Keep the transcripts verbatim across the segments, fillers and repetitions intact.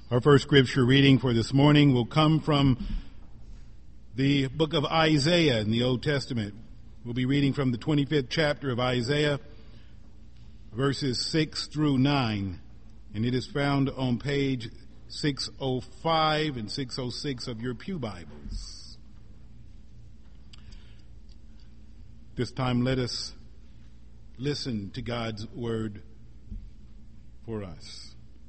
Our first scripture reading for this morning will come from the book of Isaiah in the Old Testament. We'll be reading from the twenty-fifth chapter of Isaiah, verses six through nine, and it is found on page six oh five and six oh six of your pew Bibles. This time let us listen to God's word for us.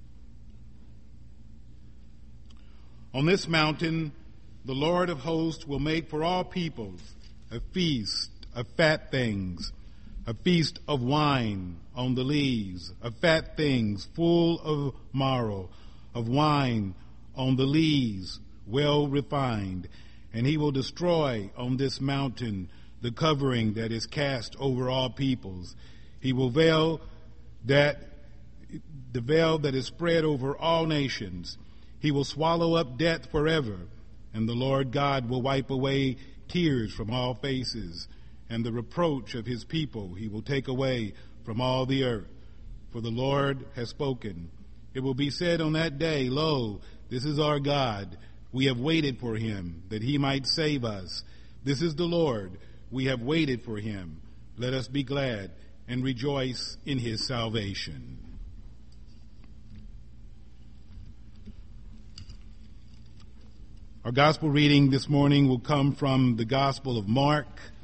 On this mountain, the Lord of hosts will make for all peoples a feast of fat things, a feast of wine on the lees, of fat things full of marrow, of wine on the lees, well refined. And he will destroy on this mountain the covering that is cast over all peoples. He will veil that, the veil that is spread over all nations. He will swallow up death forever, and the Lord God will wipe away tears from all faces, and the reproach of his people he will take away from all the earth. For the Lord has spoken. It will be said on that day, Lo, this is our God. We have waited for him, that he might save us. This is the Lord. We have waited for him. Let us be glad and rejoice in his salvation. Our gospel reading this morning will come from the Gospel of Mark.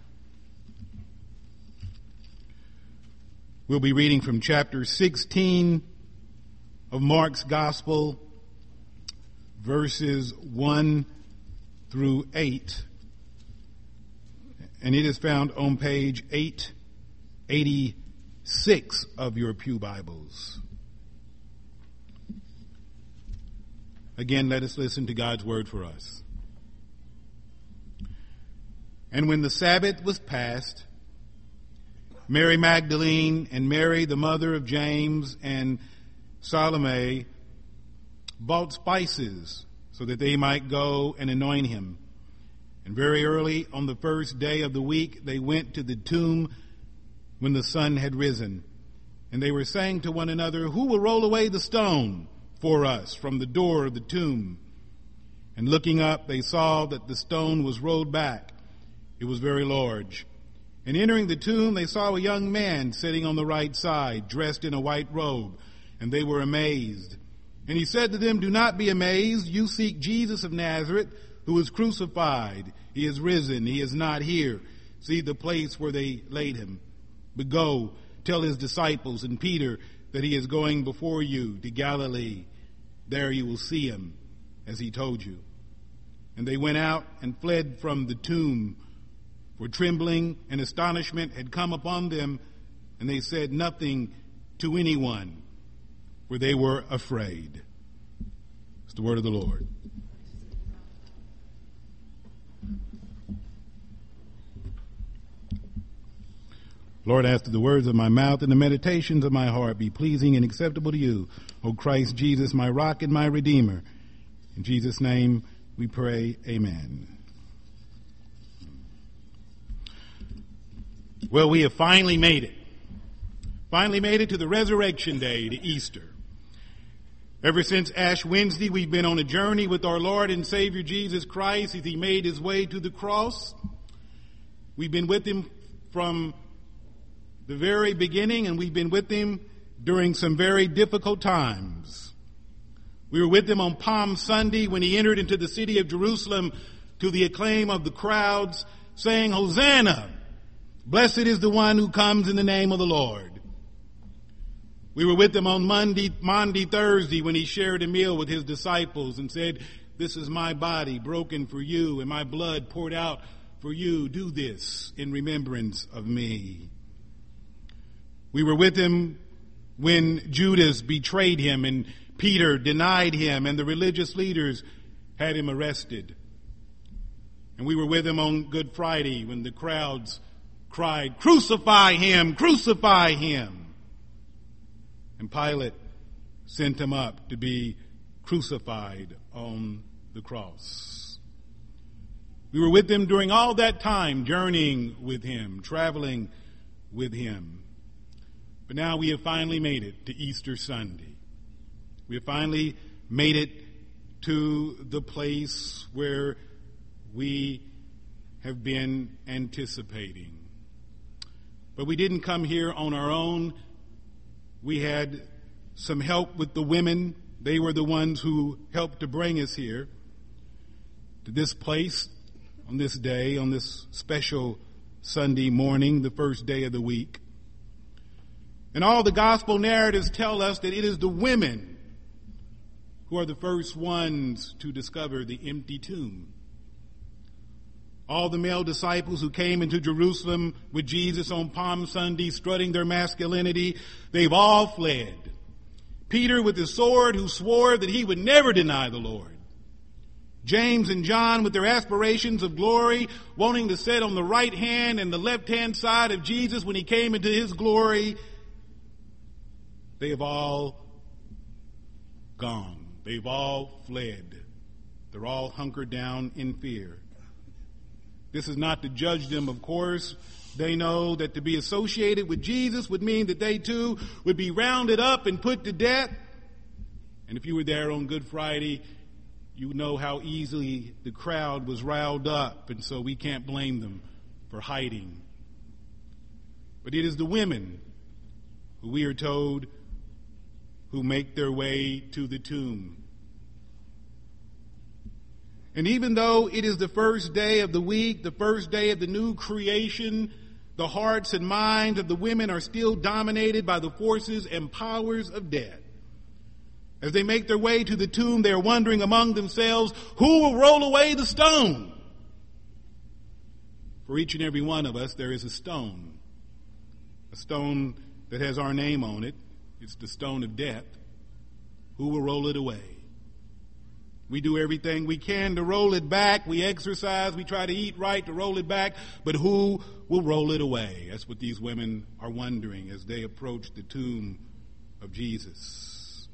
We'll be reading from chapter sixteen of Mark's Gospel, verses one through eight. And it is found on page eight eighty-six of your pew Bibles. Again, let us listen to God's word for us. And when the Sabbath was past, Mary Magdalene and Mary, the mother of James, and Salome bought spices so that they might go and anoint him. And very early on the first day of the week, they went to the tomb when the sun had risen. And they were saying to one another, Who will roll away the stone for us from the door of the tomb? And looking up, they saw that the stone was rolled back. It was very large. And entering the tomb, they saw a young man sitting on the right side, dressed in a white robe, and they were amazed. And he said to them, Do not be amazed. You seek Jesus of Nazareth, who was crucified. He is risen. He is not here. See the place where they laid him. But go, tell his disciples and Peter that he is going before you to Galilee. There you will see him, as he told you. And they went out and fled from the tomb, for trembling and astonishment had come upon them, and they said nothing to anyone, for they were afraid. It's the word of the Lord. Lord, ask that the words of my mouth and the meditations of my heart be pleasing and acceptable to you, O Christ Jesus, my rock and my redeemer. In Jesus' name we pray, amen. Well, we have finally made it. Finally made it to the resurrection day, to Easter. Ever since Ash Wednesday, we've been on a journey with our Lord and Savior Jesus Christ as he made his way to the cross. We've been with him from the very beginning, and we've been with him during some very difficult times. We were with him on Palm Sunday when he entered into the city of Jerusalem to the acclaim of the crowds, saying, Hosanna! Blessed is the one who comes in the name of the Lord. We were with him on Monday, Monday, Thursday when he shared a meal with his disciples and said, This is my body broken for you and my blood poured out for you. Do this in remembrance of me. We were with him when Judas betrayed him and Peter denied him and the religious leaders had him arrested. And we were with him on Good Friday when the crowds cried, Crucify him, crucify him. And Pilate sent him up to be crucified on the cross. We were with him during all that time, journeying with him, traveling with him. But now we have finally made it to Easter Sunday. We have finally made it to the place where we have been anticipating. But we didn't come here on our own. We had some help with the women. They were the ones who helped to bring us here to this place on this day, on this special Sunday morning, the first day of the week. And all the gospel narratives tell us that it is the women who are the first ones to discover the empty tomb. All the male disciples who came into Jerusalem with Jesus on Palm Sunday, strutting their masculinity, they've all fled. Peter with his sword, who swore that he would never deny the Lord. James and John with their aspirations of glory, wanting to sit on the right hand and the left hand side of Jesus when he came into his glory. They have all gone. They've all fled. They're all hunkered down in fear. This is not to judge them, of course. They know that to be associated with Jesus would mean that they too would be rounded up and put to death. And if you were there on Good Friday, you know how easily the crowd was riled up, and so we can't blame them for hiding. But it is the women who we are told who make their way to the tomb. And even though it is the first day of the week, the first day of the new creation, the hearts and minds of the women are still dominated by the forces and powers of death. As they make their way to the tomb, they are wondering among themselves, who will roll away the stone? For each and every one of us, there is a stone. A stone that has our name on it. It's the stone of death. Who will roll it away? We do everything we can to roll it back. We exercise. We try to eat right to roll it back. But who will roll it away? That's what these women are wondering as they approach the tomb of Jesus.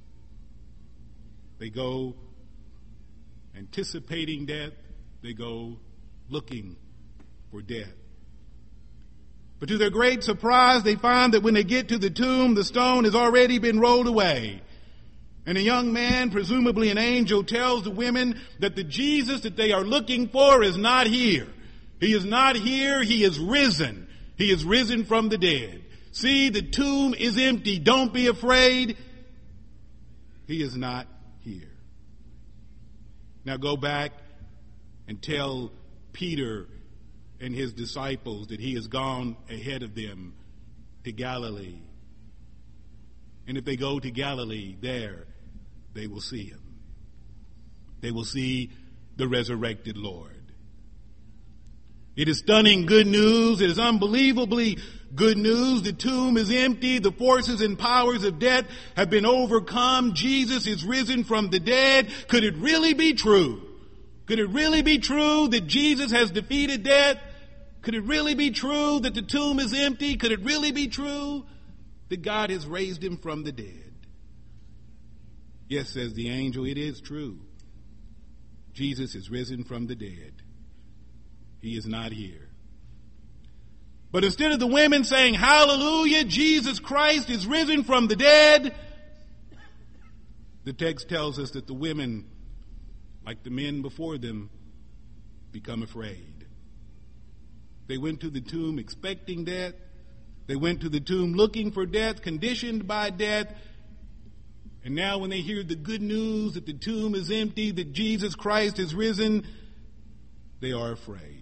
They go anticipating death. They go looking for death. But to their great surprise, they find that when they get to the tomb, the stone has already been rolled away. And a young man, presumably an angel, tells the women that the Jesus that they are looking for is not here. He is not here. He is risen. He is risen from the dead. See, the tomb is empty. Don't be afraid. He is not here. Now go back and tell Peter and his disciples that he has gone ahead of them to Galilee. And if they go to Galilee, there they will see him. They will see the resurrected Lord. It is stunning good news. It is unbelievably good news. The tomb is empty. The forces and powers of death have been overcome. Jesus is risen from the dead. Could it really be true? Could it really be true that Jesus has defeated death? Could it really be true that the tomb is empty? Could it really be true that God has raised him from the dead? Yes, says the angel, it is true. Jesus is risen from the dead. He is not here. But instead of the women saying, hallelujah, Jesus Christ is risen from the dead, the text tells us that the women, like the men before them, become afraid. They went to the tomb expecting death. They went to the tomb looking for death, conditioned by death. And now when they hear the good news that the tomb is empty, that Jesus Christ is risen, they are afraid.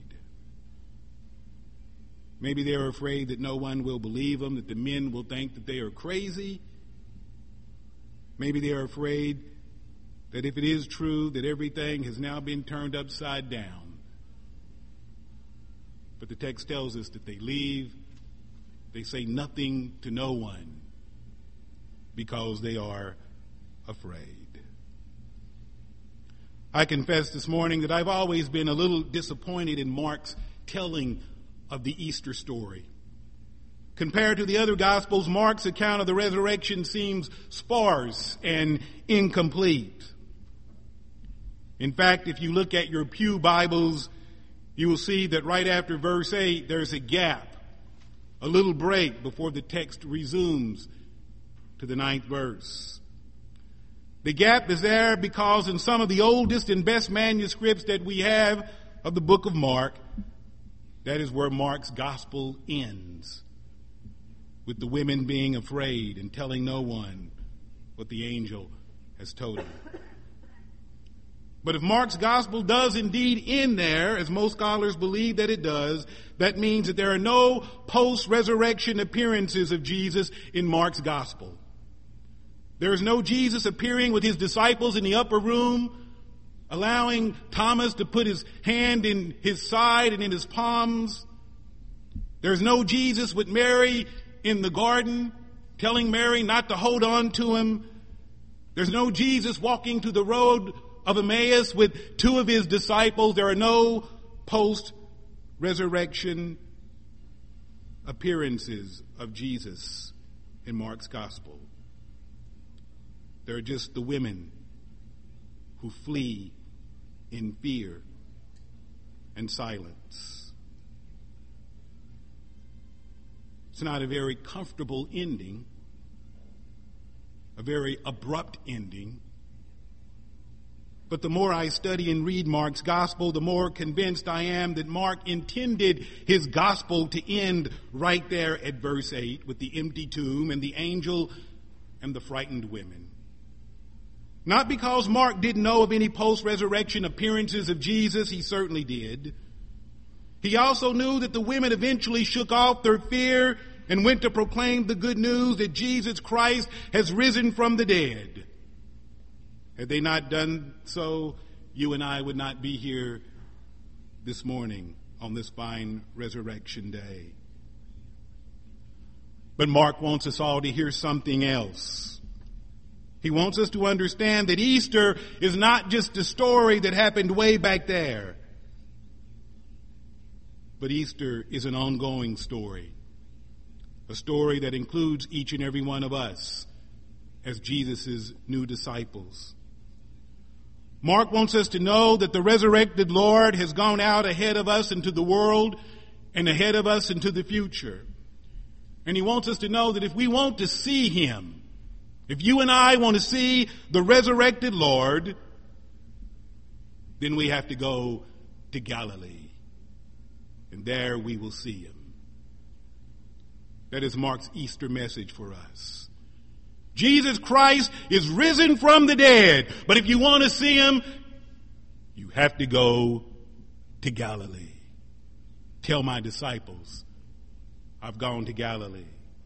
Maybe they are afraid that no one will believe them, that the men will think that they are crazy. Maybe they are afraid that if it is true that everything has now been turned upside down. But the text tells us that they leave. They say nothing to no one because they are afraid. I confess this morning that I've always been a little disappointed in Mark's telling of the Easter story. Compared to the other Gospels, Mark's account of the resurrection seems sparse and incomplete. In fact, if you look at your pew Bibles, you will see that right after verse eight, there's a gap, a little break before the text resumes to the ninth verse. The gap is there because in some of the oldest and best manuscripts that we have of the book of Mark, that is where Mark's gospel ends, with the women being afraid and telling no one what the angel has told them. But if Mark's gospel does indeed end there, as most scholars believe that it does, that means that there are no post-resurrection appearances of Jesus in Mark's gospel. There is no Jesus appearing with his disciples in the upper room, allowing Thomas to put his hand in his side and in his palms. There's no Jesus with Mary in the garden, telling Mary not to hold on to him. There's no Jesus walking to the road of Emmaus with two of his disciples. There are no post-resurrection appearances of Jesus in Mark's gospel. There are just the women who flee in fear and silence. It's not a very comfortable ending, a very abrupt ending. But the more I study and read Mark's gospel, the more convinced I am that Mark intended his gospel to end right there at verse eight with the empty tomb and the angel and the frightened women. Not because Mark didn't know of any post-resurrection appearances of Jesus, he certainly did. He also knew that the women eventually shook off their fear and went to proclaim the good news that Jesus Christ has risen from the dead. Had they not done so, you and I would not be here this morning on this fine resurrection day. But Mark wants us all to hear something else. He wants us to understand that Easter is not just a story that happened way back there, but Easter is an ongoing story, a story that includes each and every one of us as Jesus' new disciples. Mark wants us to know that the resurrected Lord has gone out ahead of us into the world and ahead of us into the future. And he wants us to know that if we want to see him, if you and I want to see the resurrected Lord, then we have to go to Galilee. And there we will see him. That is Mark's Easter message for us. Jesus Christ is risen from the dead. But if you want to see him, you have to go to Galilee. Tell my disciples, I've gone to Galilee.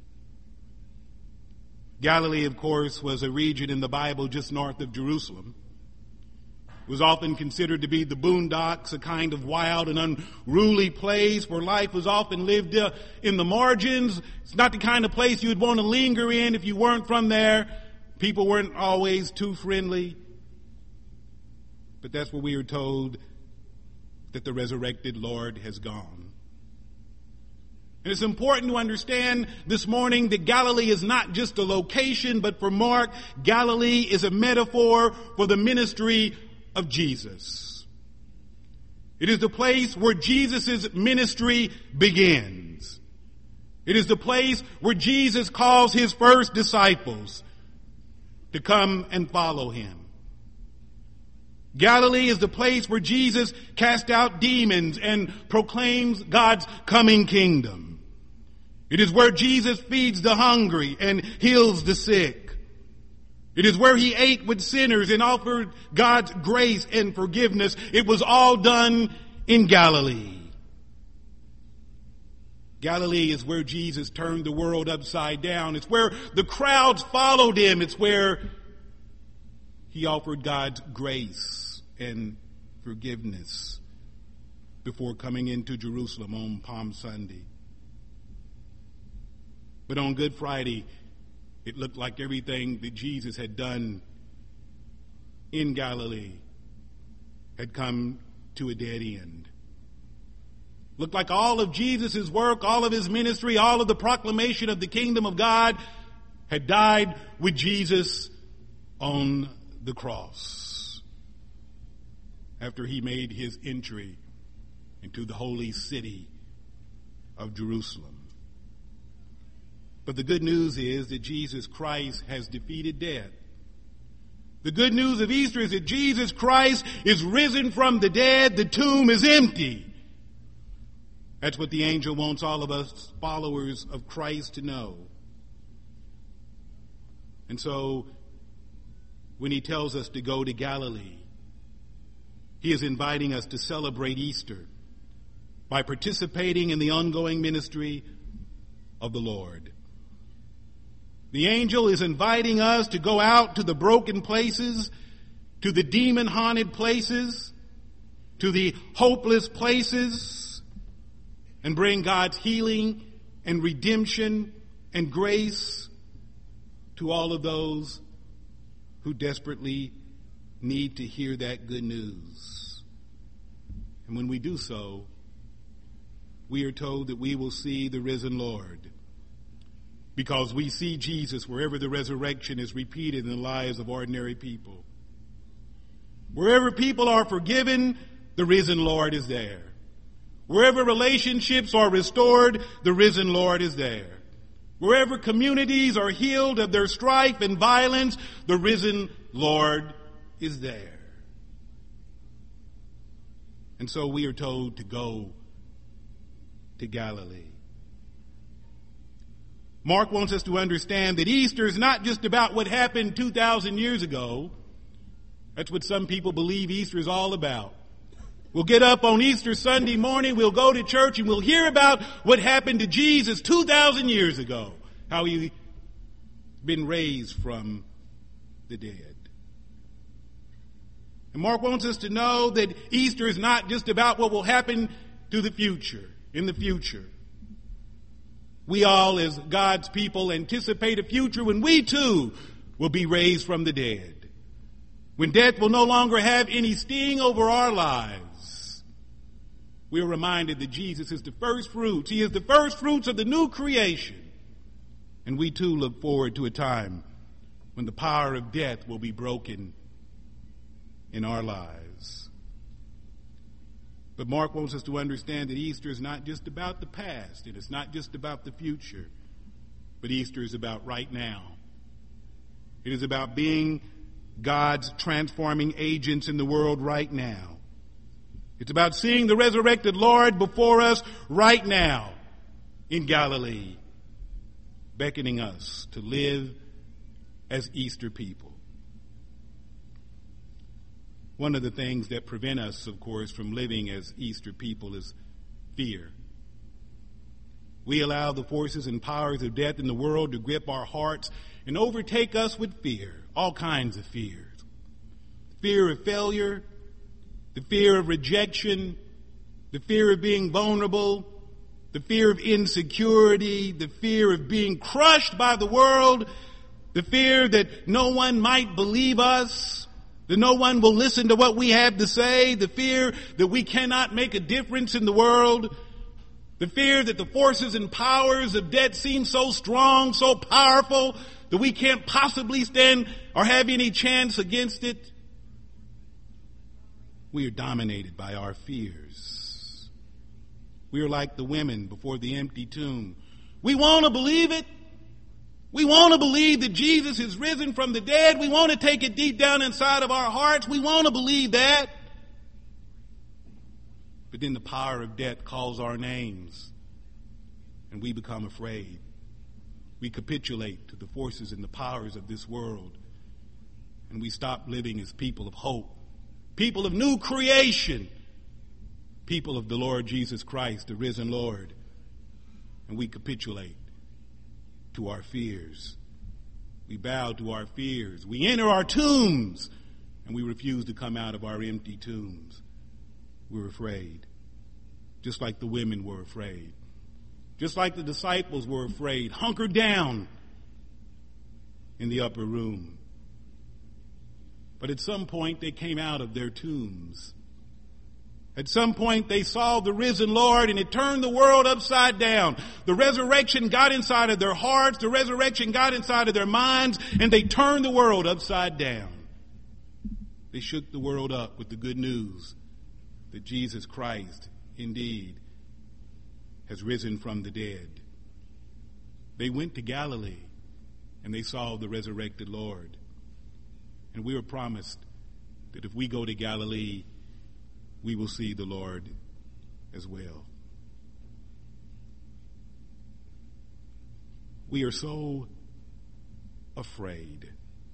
Galilee, of course, was a region in the Bible just north of Jerusalem. It was often considered to be the boondocks, a kind of wild and unruly place where life was often lived uh, in the margins. It's not the kind of place you would want to linger in if you weren't from there. People weren't always too friendly. But that's where we are told that the resurrected Lord has gone. And it's important to understand this morning that Galilee is not just a location, but for Mark, Galilee is a metaphor for the ministry of Jesus. It is the place where Jesus' ministry begins. It is the place where Jesus calls his first disciples to come and follow him. Galilee is the place where Jesus cast out demons and proclaims God's coming kingdom. It is where Jesus feeds the hungry and heals the sick. It is where he ate with sinners and offered God's grace and forgiveness. It was all done in Galilee. Galilee is where Jesus turned the world upside down. It's where the crowds followed him. It's where he offered God's grace and forgiveness before coming into Jerusalem on Palm Sunday. But on Good Friday, it looked like everything that Jesus had done in Galilee had come to a dead end. Looked like all of Jesus' work, all of his ministry, all of the proclamation of the kingdom of God had died with Jesus on the cross after he made his entry into the holy city of Jerusalem. But the good news is that Jesus Christ has defeated death. The good news of Easter is that Jesus Christ is risen from the dead. The tomb is empty. That's what the angel wants all of us followers of Christ to know. And so, when he tells us to go to Galilee, he is inviting us to celebrate Easter by participating in the ongoing ministry of the Lord. The angel is inviting us to go out to the broken places, to the demon-haunted places, to the hopeless places, and bring God's healing and redemption and grace to all of those who desperately need to hear that good news. And when we do so, we are told that we will see the risen Lord, because we see Jesus wherever the resurrection is repeated in the lives of ordinary people. Wherever people are forgiven, the risen Lord is there. Wherever relationships are restored, the risen Lord is there. Wherever communities are healed of their strife and violence, the risen Lord is there. And so we are told to go to Galilee. Mark wants us to understand that Easter is not just about what happened two thousand years ago. That's what some people believe Easter is all about. We'll get up on Easter Sunday morning, we'll go to church, and we'll hear about what happened to Jesus two thousand years ago, how he's been raised from the dead. And Mark wants us to know that Easter is not just about what will happen to the future, in the future. We all, as God's people, anticipate a future when we too will be raised from the dead. When death will no longer have any sting over our lives. We are reminded that Jesus is the first fruits. He is the first fruits of the new creation. And we too look forward to a time when the power of death will be broken in our lives. But Mark wants us to understand that Easter is not just about the past, and it's not just about the future, but Easter is about right now. It is about being God's transforming agents in the world right now. It's about seeing the resurrected Lord before us right now in Galilee, beckoning us to live as Easter people. One of the things that prevent us, of course, from living as Easter people is fear. We allow the forces and powers of death in the world to grip our hearts and overtake us with fear, all kinds of fears. Fear of failure, the fear of rejection, the fear of being vulnerable, the fear of insecurity, the fear of being crushed by the world, the fear that no one might believe us, that no one will listen to what we have to say, the fear that we cannot make a difference in the world, the fear that the forces and powers of death seem so strong, so powerful, that we can't possibly stand or have any chance against it. We are dominated by our fears. We are like the women before the empty tomb. We want to believe it. We want to believe that Jesus is risen from the dead. We want to take it deep down inside of our hearts. We want to believe that. But then the power of death calls our names, and we become afraid. We capitulate to the forces and the powers of this world, and we stop living as people of hope, people of new creation, people of the Lord Jesus Christ, the risen Lord, and we capitulate to our fears. We bow to our fears. We enter our tombs, and we refuse to come out of our empty tombs. We're afraid, just like the women were afraid, just like the disciples were afraid, hunkered down in the upper room. But at some point, they came out of their tombs. At some point, they saw the risen Lord, and it turned the world upside down. The resurrection got inside of their hearts. The resurrection got inside of their minds, and they turned the world upside down. They shook the world up with the good news that Jesus Christ, indeed, has risen from the dead. They went to Galilee, and they saw the resurrected Lord. And we were promised that if we go to Galilee, we will see the Lord as well. We are so afraid.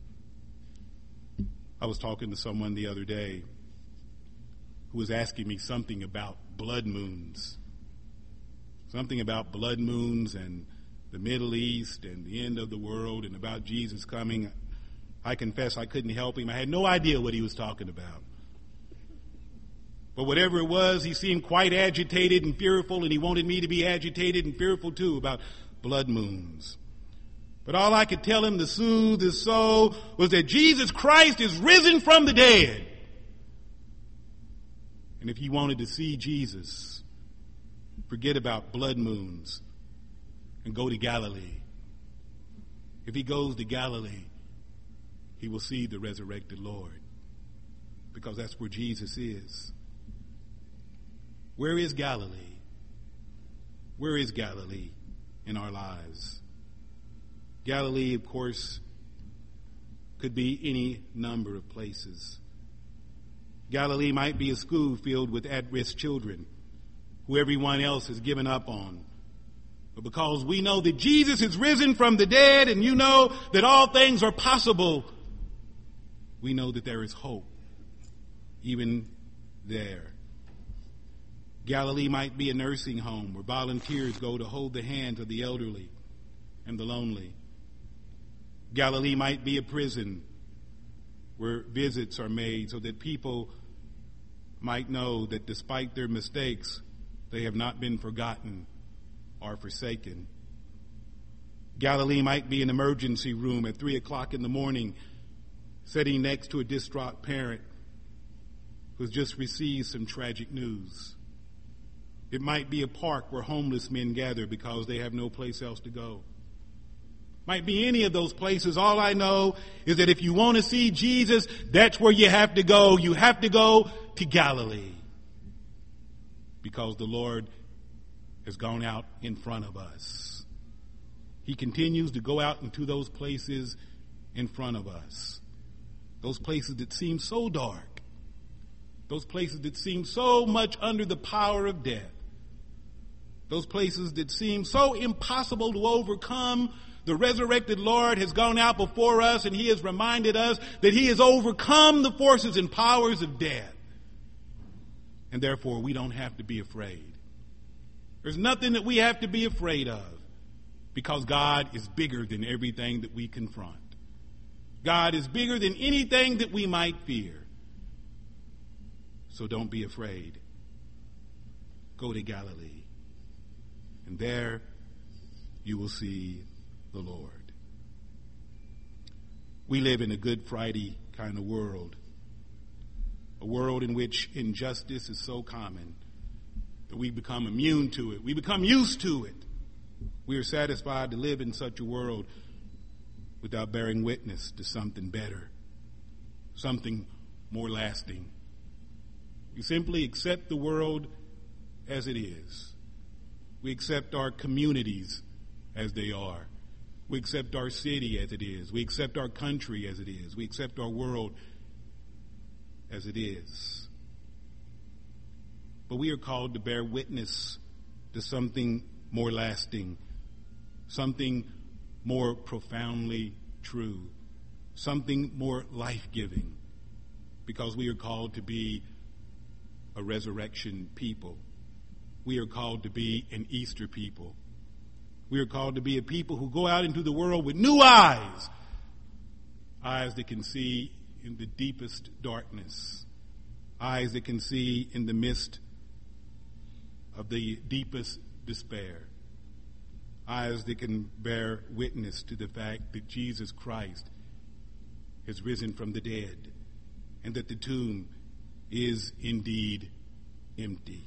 I was talking to someone the other day who was asking me something about blood moons. Something about blood moons and the Middle East and the end of the world and about Jesus coming. I confess I couldn't help him. I had no idea what he was talking about. But whatever it was, he seemed quite agitated and fearful, and he wanted me to be agitated and fearful too about blood moons. But all I could tell him to soothe his soul was that Jesus Christ is risen from the dead. And if he wanted to see Jesus, forget about blood moons and go to Galilee. If he goes to Galilee, he will see the resurrected Lord, because that's where Jesus is. Where is Galilee? Where is Galilee in our lives? Galilee, of course, could be any number of places. Galilee might be a school filled with at-risk children who everyone else has given up on. But because we know that Jesus is risen from the dead, and you know that all things are possible, we know that there is hope even there. Galilee might be a nursing home where volunteers go to hold the hands of the elderly and the lonely. Galilee might be a prison where visits are made so that people might know that despite their mistakes, they have not been forgotten or forsaken. Galilee might be an emergency room at three o'clock in the morning, sitting next to a distraught parent who's just received some tragic news. It might be a park where homeless men gather because they have no place else to go. Might be any of those places. All I know is that if you want to see Jesus, that's where you have to go. You have to go to Galilee, because the Lord has gone out in front of us. He continues to go out into those places in front of us. Those places that seem so dark. Those places that seem so much under the power of death. Those places that seem so impossible to overcome. The resurrected Lord has gone out before us, and he has reminded us that he has overcome the forces and powers of death. And therefore, we don't have to be afraid. There's nothing that we have to be afraid of, because God is bigger than everything that we confront. God is bigger than anything that we might fear. So don't be afraid. Go to Galilee, and there you will see the Lord. We live in a Good Friday kind of world, a world in which injustice is so common that we become immune to it. We become used to it. We are satisfied to live in such a world without bearing witness to something better, something more lasting. We simply accept the world as it is. We accept our communities as they are. We accept our city as it is. We accept our country as it is. We accept our world as it is. But we are called to bear witness to something more lasting, something more profoundly true, something more life-giving, because we are called to be a resurrection people. We are called to be an Easter people. We are called to be a people who go out into the world with new eyes, eyes that can see in the deepest darkness, eyes that can see in the midst of the deepest despair, eyes that can bear witness to the fact that Jesus Christ has risen from the dead and that the tomb is indeed empty.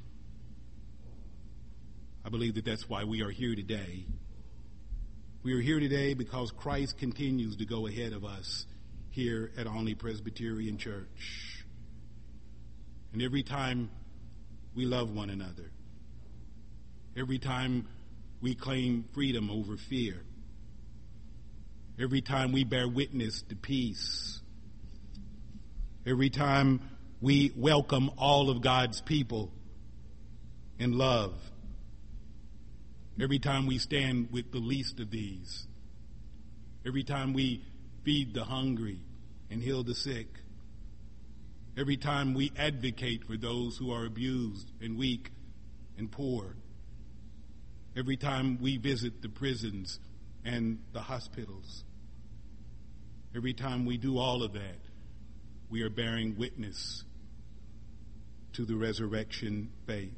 I believe that that's why we are here today. We are here today because Christ continues to go ahead of us here at Olney Presbyterian Church. And every time we love one another, every time we claim freedom over fear, every time we bear witness to peace, Every time we welcome all of God's people in love. Every time we stand with the least of these. Every time we feed the hungry and heal the sick. Every time we advocate for those who are abused and weak and poor. Every time we visit the prisons and the hospitals. Every time we do all of that, we are bearing witness to the resurrection faith.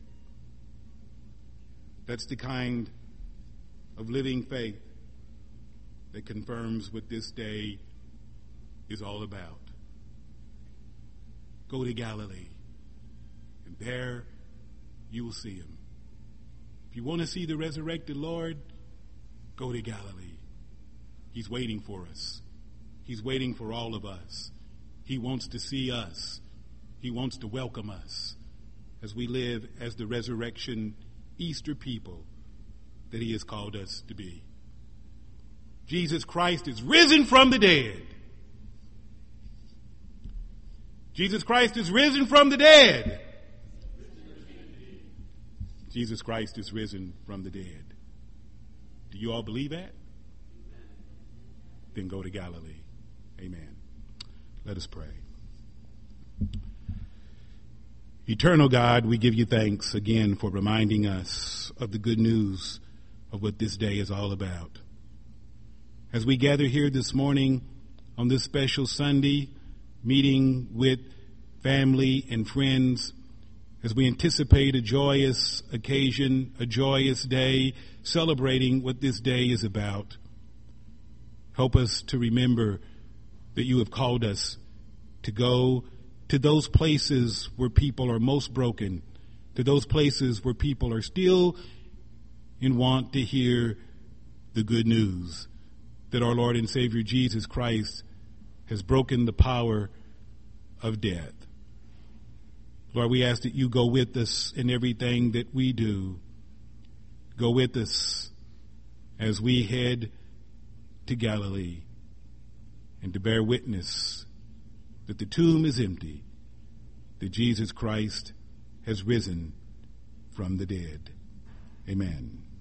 That's the kind of living faith that confirms what this day is all about. Go to Galilee, and there you will see him. If you want to see the resurrected Lord, go to Galilee. He's waiting for us. He's waiting for all of us. He wants to see us. He wants to welcome us as we live as the resurrection Easter people that he has called us to be. Jesus Christ is risen from the dead. Jesus Christ is risen from the dead. Jesus Christ is risen from the dead. Do you all believe that? Then go to Galilee. Amen. Let us pray. Eternal God, we give you thanks again for reminding us of the good news of what this day is all about. As we gather here this morning on this special Sunday, meeting with family and friends, as we anticipate a joyous occasion, a joyous day, celebrating what this day is about, help us to remember that you have called us to go to those places where people are most broken, to those places where people are still in want to hear the good news that our Lord and Savior Jesus Christ has broken the power of death. Lord, we ask that you go with us in everything that we do. Go with us as we head to Galilee and to bear witness that the tomb is empty, that Jesus Christ has risen from the dead. Amen.